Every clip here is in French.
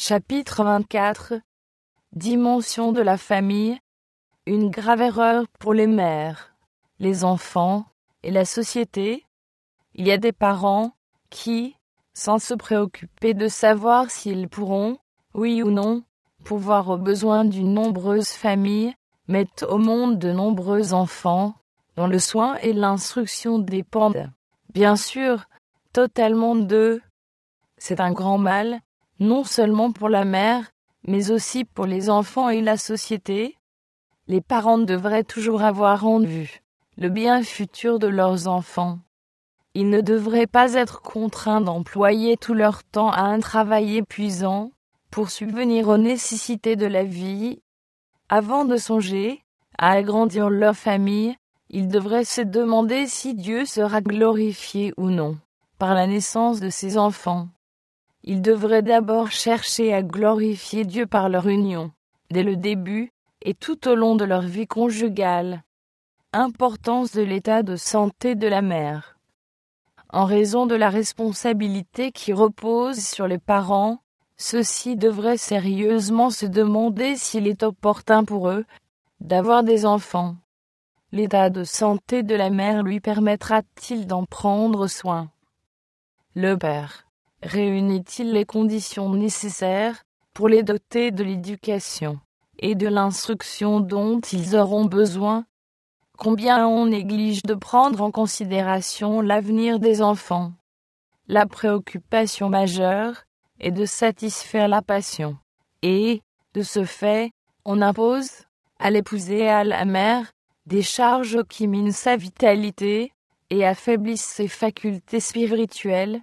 Chapitre 24. Dimension de la famille. Une grave erreur pour les mères, les enfants et la société. Il y a des parents qui, sans se préoccuper de savoir s'ils pourront, oui ou non, pourvoir aux besoins d'une nombreuse famille, mettent au monde de nombreux enfants, dont le soin et l'instruction dépendent, bien sûr, totalement d'eux. C'est un grand mal, non seulement pour la mère, mais aussi pour les enfants et la société. Les parents devraient toujours avoir en vue le bien futur de leurs enfants. Ils ne devraient pas être contraints d'employer tout leur temps à un travail épuisant pour subvenir aux nécessités de la vie. Avant de songer à agrandir leur famille, ils devraient se demander si Dieu sera glorifié ou non par la naissance de ses enfants. Ils devraient d'abord chercher à glorifier Dieu par leur union, dès le début et tout au long de leur vie conjugale. Importance de l'état de santé de la mère. En raison de la responsabilité qui repose sur les parents, ceux-ci devraient sérieusement se demander s'il est opportun pour eux d'avoir des enfants. L'état de santé de la mère lui permettra-t-il d'en prendre soin? Le père réunit-il les conditions nécessaires pour les doter de l'éducation et de l'instruction dont ils auront besoin? Combien on néglige de prendre en considération l'avenir des enfants? La préoccupation majeure est de satisfaire la passion, et, de ce fait, on impose à l'épousé et à la mère des charges qui minent sa vitalité et affaiblissent ses facultés spirituelles.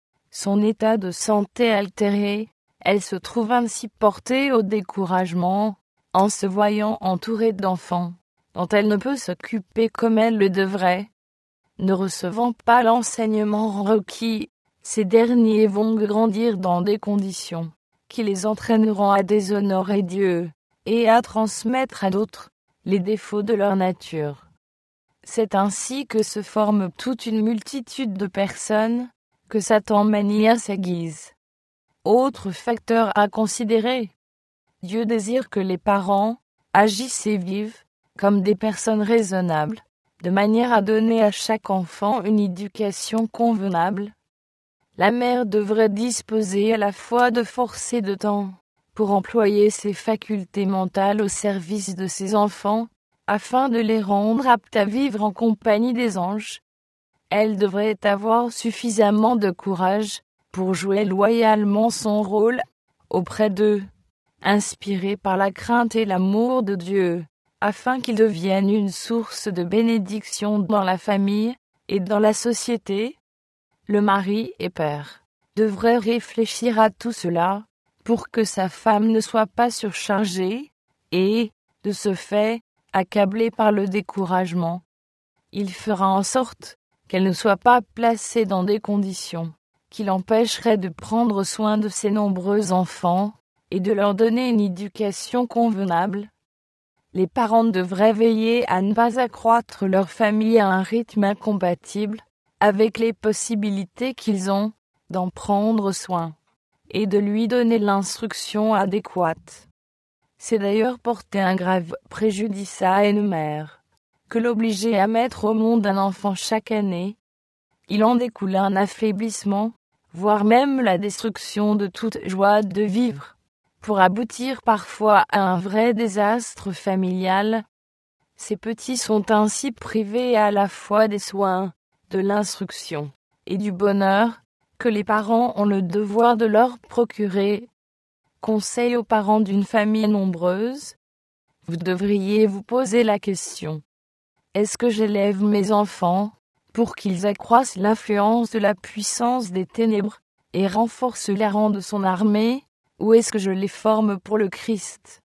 Son état de santé altéré, elle se trouve ainsi portée au découragement en se voyant entourée d'enfants dont elle ne peut s'occuper comme elle le devrait. Ne recevant pas l'enseignement requis, ces derniers vont grandir dans des conditions qui les entraîneront à déshonorer Dieu et à transmettre à d'autres les défauts de leur nature. C'est ainsi que se forme toute une multitude de personnes que Satan manie à sa guise. Autre facteur à considérer. Dieu désire que les parents agissent et vivent comme des personnes raisonnables, de manière à donner à chaque enfant une éducation convenable. La mère devrait disposer à la fois de force et de temps pour employer ses facultés mentales au service de ses enfants, afin de les rendre aptes à vivre en compagnie des anges. Elle devrait avoir suffisamment de courage pour jouer loyalement son rôle auprès d'eux, inspirée par la crainte et l'amour de Dieu, afin qu'ils deviennent une source de bénédiction dans la famille et dans la société. Le mari et père devrait réfléchir à tout cela pour que sa femme ne soit pas surchargée et, de ce fait, accablée par le découragement. Il fera en sorte qu'elle ne soit pas placée dans des conditions qui l'empêcheraient de prendre soin de ses nombreux enfants et de leur donner une éducation convenable. Les parents devraient veiller à ne pas accroître leur famille à un rythme incompatible avec les possibilités qu'ils ont d'en prendre soin et de lui donner l'instruction adéquate. C'est d'ailleurs porter un grave préjudice à une mère que l'obliger à mettre au monde un enfant chaque année. Il en découle un affaiblissement, voire même la destruction de toute joie de vivre, pour aboutir parfois à un vrai désastre familial. Ces petits sont ainsi privés à la fois des soins, de l'instruction et du bonheur que les parents ont le devoir de leur procurer. Conseil aux parents d'une famille nombreuse. Vous devriez vous poser la question: est-ce que j'élève mes enfants pour qu'ils accroissent l'influence de la puissance des ténèbres et renforcent les rangs de son armée, ou est-ce que je les forme pour le Christ?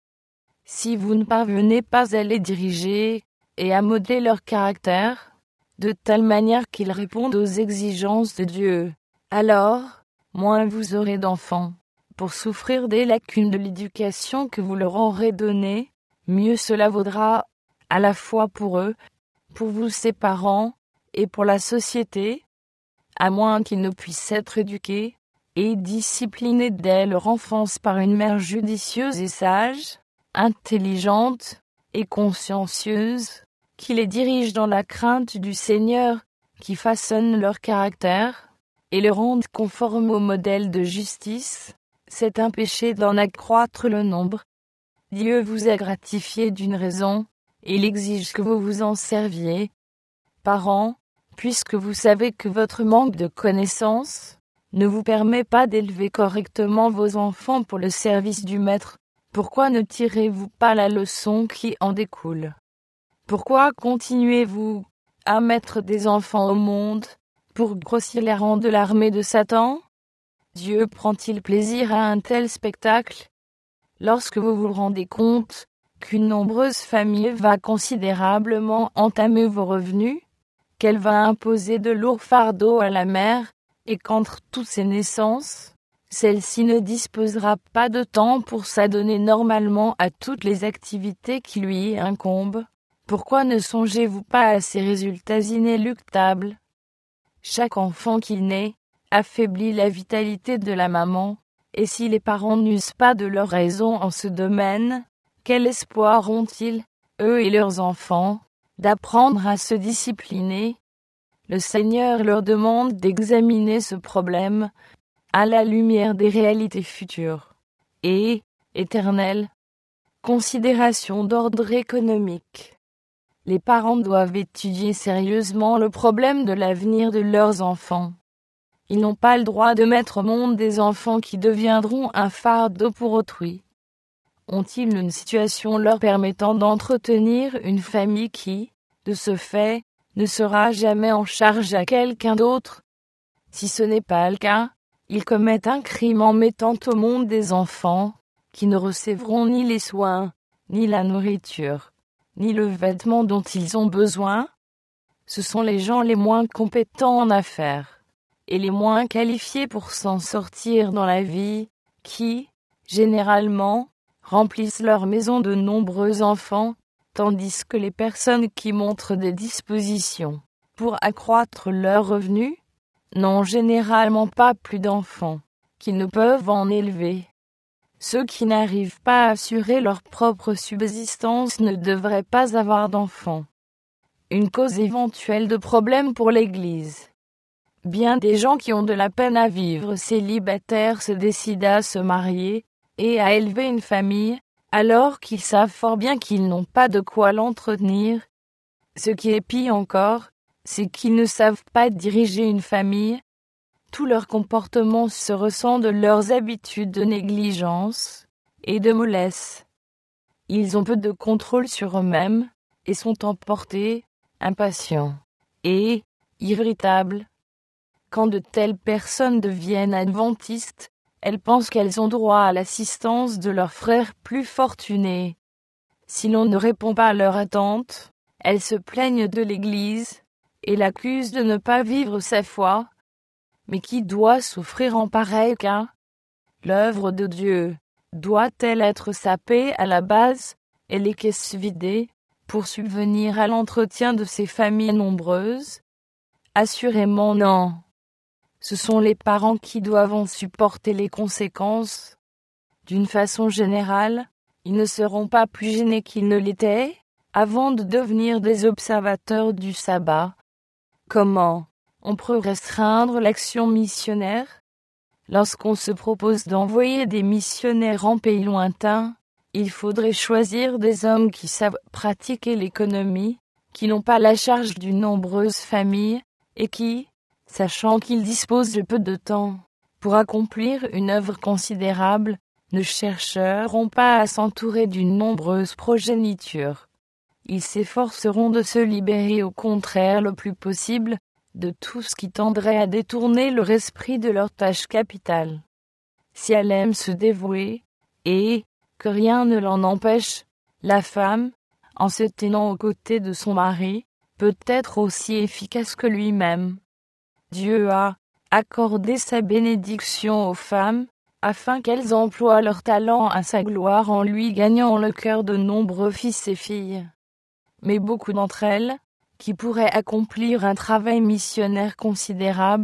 Si vous ne parvenez pas à les diriger et à modeler leur caractère, de telle manière qu'ils répondent aux exigences de Dieu, alors, moins vous aurez d'enfants pour souffrir des lacunes de l'éducation que vous leur aurez donnée, mieux cela vaudra, à la fois pour eux, pour vous ses parents, et pour la société, à moins qu'ils ne puissent être éduqués et disciplinés dès leur enfance par une mère judicieuse et sage, intelligente et consciencieuse, qui les dirige dans la crainte du Seigneur, qui façonne leur caractère, et le rende conforme au modèle de justice, c'est un péché d'en accroître le nombre. Dieu vous a gratifié d'une raison, et il exige que vous vous en serviez. Parents, puisque vous savez que votre manque de connaissances ne vous permet pas d'élever correctement vos enfants pour le service du Maître, pourquoi ne tirez-vous pas la leçon qui en découle? Pourquoi continuez-vous à mettre des enfants au monde pour grossir les rangs de l'armée de Satan? Dieu prend-il plaisir à un tel spectacle? Lorsque vous vous rendez compte qu'une nombreuse famille va considérablement entamer vos revenus, qu'elle va imposer de lourds fardeaux à la mère, et qu'entre toutes ces naissances, celle-ci ne disposera pas de temps pour s'adonner normalement à toutes les activités qui lui incombent, pourquoi ne songez-vous pas à ces résultats inéluctables? Chaque enfant qui naît affaiblit la vitalité de la maman, et si les parents n'usent pas de leur raison en ce domaine, quel espoir ont-ils, eux et leurs enfants, d'apprendre à se discipliner? Le Seigneur leur demande d'examiner ce problème à la lumière des réalités futures et éternelles. Considération d'ordre économique. Les parents doivent étudier sérieusement le problème de l'avenir de leurs enfants. Ils n'ont pas le droit de mettre au monde des enfants qui deviendront un fardeau pour autrui. Ont-ils une situation leur permettant d'entretenir une famille qui, de ce fait, ne sera jamais en charge à quelqu'un d'autre? Si ce n'est pas le cas, ils commettent un crime en mettant au monde des enfants qui ne recevront ni les soins, ni la nourriture, ni le vêtement dont ils ont besoin. Ce sont les gens les moins compétents en affaires et les moins qualifiés pour s'en sortir dans la vie qui, généralement, remplissent leur maison de nombreux enfants, tandis que les personnes qui montrent des dispositions pour accroître leurs revenus n'ont généralement pas plus d'enfants qu'ils ne peuvent en élever. Ceux qui n'arrivent pas à assurer leur propre subsistance ne devraient pas avoir d'enfants. Une cause éventuelle de problème pour l'Église. Bien des gens qui ont de la peine à vivre célibataires se décident à se marier et à élever une famille, alors qu'ils savent fort bien qu'ils n'ont pas de quoi l'entretenir. Ce qui est pire encore, c'est qu'ils ne savent pas diriger une famille. Tout leur comportement se ressent de leurs habitudes de négligence et de mollesse. Ils ont peu de contrôle sur eux-mêmes et sont emportés, impatients et irritables. Quand de telles personnes deviennent adventistes, elles pensent qu'elles ont droit à l'assistance de leurs frères plus fortunés. Si l'on ne répond pas à leurs attentes, elles se plaignent de l'Église et l'accusent de ne pas vivre sa foi. Mais qui doit souffrir en pareil cas? L'œuvre de Dieu doit-elle être sapée à la base et les caisses vidées pour subvenir à l'entretien de ces familles nombreuses? Assurément non. Ce sont les parents qui doivent en supporter les conséquences. D'une façon générale, ils ne seront pas plus gênés qu'ils ne l'étaient avant de devenir des observateurs du sabbat. Comment on peut restreindre l'action missionnaire? Lorsqu'on se propose d'envoyer des missionnaires en pays lointains, il faudrait choisir des hommes qui savent pratiquer l'économie, qui n'ont pas la charge d'une nombreuse famille, et qui, sachant qu'ils disposent de peu de temps pour accomplir une œuvre considérable, ne chercheront pas à s'entourer d'une nombreuse progéniture. Ils s'efforceront de se libérer au contraire le plus possible de tout ce qui tendrait à détourner leur esprit de leur tâche capitale. Si elle aime se dévouer, et que rien ne l'en empêche, la femme, en se tenant aux côtés de son mari, peut être aussi efficace que lui-même. Dieu a accordé sa bénédiction aux femmes, afin qu'elles emploient leur talent à sa gloire en lui gagnant le cœur de nombreux fils et filles. Mais beaucoup d'entre elles, qui pourraient accomplir un travail missionnaire considérable,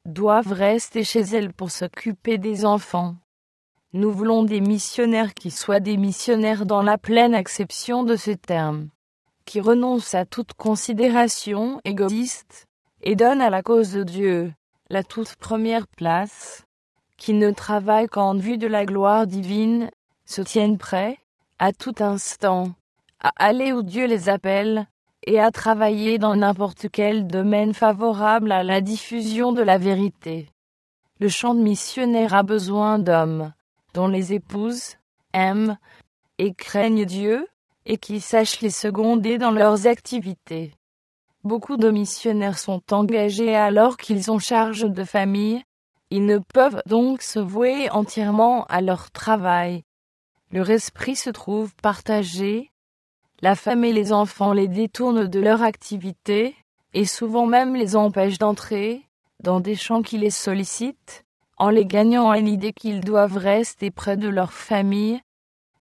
doivent rester chez elles pour s'occuper des enfants. Nous voulons des missionnaires qui soient des missionnaires dans la pleine acception de ce terme, qui renoncent à toute considération égoïste et donnent à la cause de Dieu la toute première place, qui ne travaillent qu'en vue de la gloire divine, se tiennent prêts, à tout instant, à aller où Dieu les appelle, et à travailler dans n'importe quel domaine favorable à la diffusion de la vérité. Le champ de missionnaire a besoin d'hommes, dont les épouses aiment et craignent Dieu, et qui sachent les seconder dans leurs activités. Beaucoup de missionnaires sont engagés alors qu'ils ont charge de famille. Ils ne peuvent donc se vouer entièrement à leur travail. Leur esprit se trouve partagé. La femme et les enfants les détournent de leur activité, et souvent même les empêchent d'entrer dans des champs qui les sollicitent, en les gagnant à l'idée qu'ils doivent rester près de leur famille